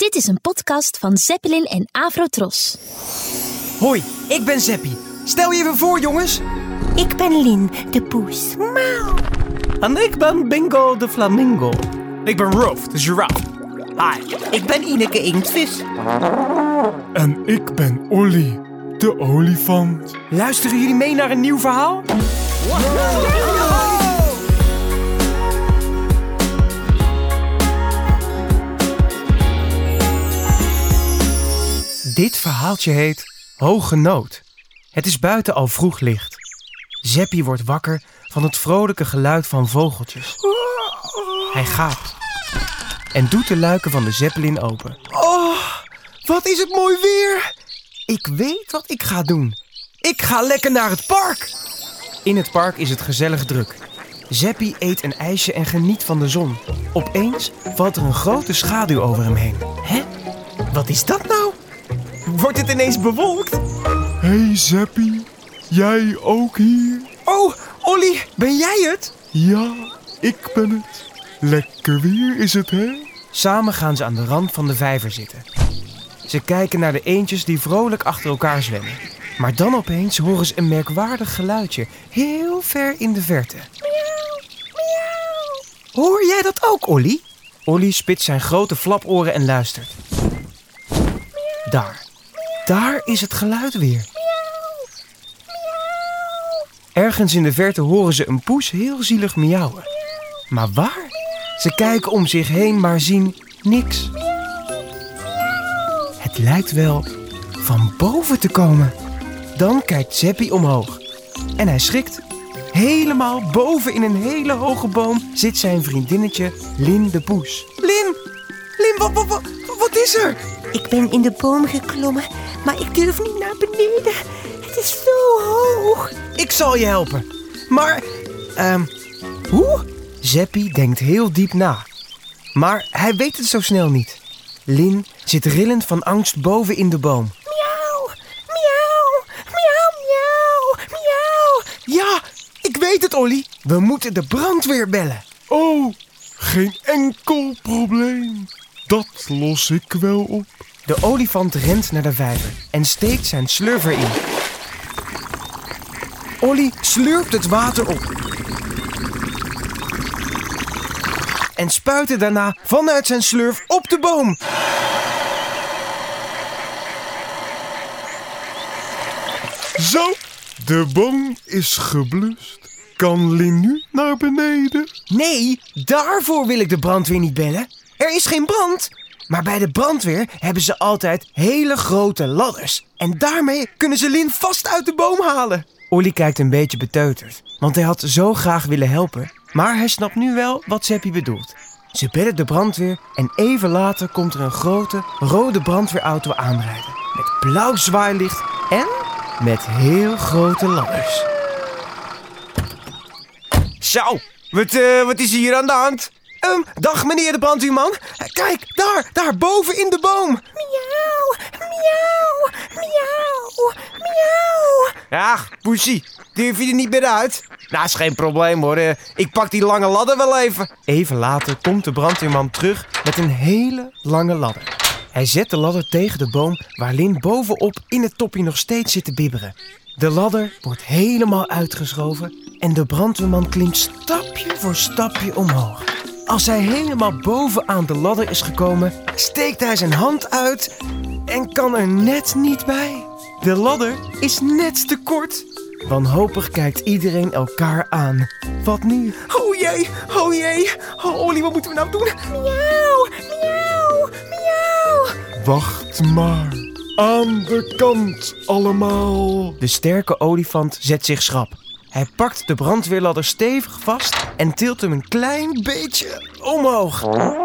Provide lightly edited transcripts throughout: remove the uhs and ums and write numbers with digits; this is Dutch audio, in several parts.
Dit is een podcast van Zeppelin en Avrotros. Hoi, ik ben Zeppie. Stel je even voor, jongens. Ik ben Lin, de poes. Miauw. En ik ben Bingo, de flamingo. Ik ben Rolf, de giraffe. Hi, ik ben Ineke Inktvis. En ik ben Olly, de olifant. Luisteren jullie mee naar een nieuw verhaal? Dit verhaaltje heet Hoge Noot. Het is buiten al vroeg licht. Zeppie wordt wakker van het vrolijke geluid van vogeltjes. Hij gaapt en doet de luiken van de Zeppelin open. Oh, wat is het mooi weer! Ik weet wat ik ga doen. Ik ga lekker naar het park! In het park is het gezellig druk. Zeppie eet een ijsje en geniet van de zon. Opeens valt er een grote schaduw over hem heen. Hè? Wat is dat nou? Wordt het ineens bewolkt? Hey Zeppie, jij ook hier? Oh, Olly, ben jij het? Ja, ik ben het. Lekker weer is het, hè? Samen gaan ze aan de rand van de vijver zitten. Ze kijken naar de eendjes die vrolijk achter elkaar zwemmen. Maar dan opeens horen ze een merkwaardig geluidje, heel ver in de verte. Miauw, miauw. Hoor jij dat ook, Olly? Olly spitst zijn grote flaporen en luistert. Daar is het geluid weer. Ergens in de verte horen ze een poes heel zielig miauwen. Maar waar? Ze kijken om zich heen, maar zien niks. Het lijkt wel van boven te komen. Dan kijkt Zeppie omhoog. En hij schrikt. Helemaal boven in een hele hoge boom zit zijn vriendinnetje Lin de poes. Lin, wat is er? Ik ben in de boom geklommen, maar ik durf niet naar beneden. Het is zo hoog. Ik zal je helpen. Maar, hoe? Zeppie denkt heel diep na. Maar hij weet het zo snel niet. Lin zit rillend van angst boven in de boom. Miauw, miauw, miauw, miauw, miauw. Ja, ik weet het, Olly. We moeten de brandweer bellen. Oh, geen enkel probleem. Dat los ik wel op. De olifant rent naar de vijver en steekt zijn slurver in. Olly slurpt het water op. En spuit het daarna vanuit zijn slurf op de boom. Zo, de boom is geblust. Kan Lin nu naar beneden? Nee, daarvoor wil ik de brandweer niet bellen. Er is geen brand. Maar bij de brandweer hebben ze altijd hele grote ladders. En daarmee kunnen ze Lin vast uit de boom halen. Olly kijkt een beetje beteuterd, want hij had zo graag willen helpen. Maar hij snapt nu wel wat Zeppie bedoelt. Ze bellen de brandweer en even later komt er een grote rode brandweerauto aanrijden. Met blauw zwaailicht en met heel grote ladders. Zo, wat is hier aan de hand? Dag meneer de brandweerman. Kijk, daar boven in de boom. Miauw, miauw, miauw, miauw. Ach, poesie, durf je er niet meer uit? Nou, is geen probleem hoor. Ik pak die lange ladder wel even. Even later komt de brandweerman terug met een hele lange ladder. Hij zet de ladder tegen de boom waar Lin bovenop in het topje nog steeds zit te bibberen. De ladder wordt helemaal uitgeschoven en de brandweerman klimt stapje voor stapje omhoog. Als hij helemaal bovenaan de ladder is gekomen, steekt hij zijn hand uit en kan er net niet bij. De ladder is net te kort. Wanhopig kijkt iedereen elkaar aan. Wat nu? Oh jee, oh jee. Oh Olly, wat moeten we nou doen? Miauw, miauw, miauw. Wacht maar. Aan de kant allemaal. De sterke olifant zet zich schrap. Hij pakt de brandweerladder stevig vast en tilt hem een klein beetje omhoog.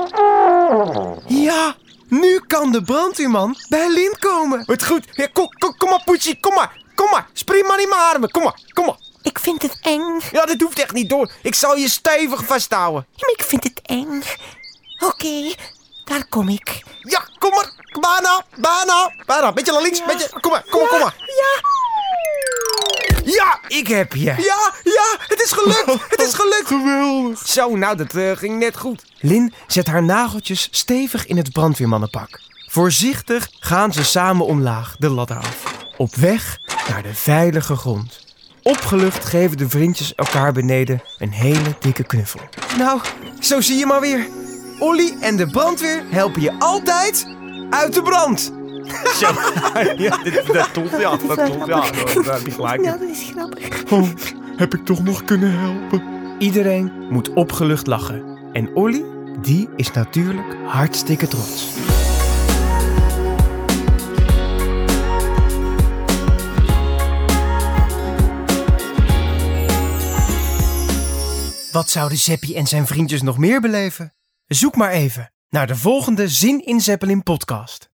Ja, nu kan de brandweerman bij Lin komen. Het goed. Ja, kom maar, poetsie, kom maar. Kom maar, spring maar in mijn armen. Kom maar. Ik vind het eng. Ja, dit hoeft echt niet door. Ik zal je stevig vasthouden. Ja, maar ik vind het eng. Oké, daar kom ik. Ja, kom maar. Bijna. Beetje naar links. Ja. Beetje. Kom maar. Ja. Ja, ik heb je. Ja, het is gelukt. Het is gelukt. Geweldig. Zo, nou, dat ging net goed. Lin zet haar nageltjes stevig in het brandweermannenpak. Voorzichtig gaan ze samen omlaag de ladder af. Op weg naar de veilige grond. Opgelucht geven de vriendjes elkaar beneden een hele dikke knuffel. Nou, zo zie je maar weer. Olly en de brandweer helpen je altijd uit de brand. Zo, ja, dat klopt, ja. Dat heb je gelijk. Ja, dat is grappig. Oh, heb ik toch nog kunnen helpen? Iedereen moet opgelucht lachen. En Olly, die is natuurlijk hartstikke trots. Wat zouden Zeppie en zijn vriendjes nog meer beleven? Zoek maar even naar de volgende Zin in Zeppelin podcast.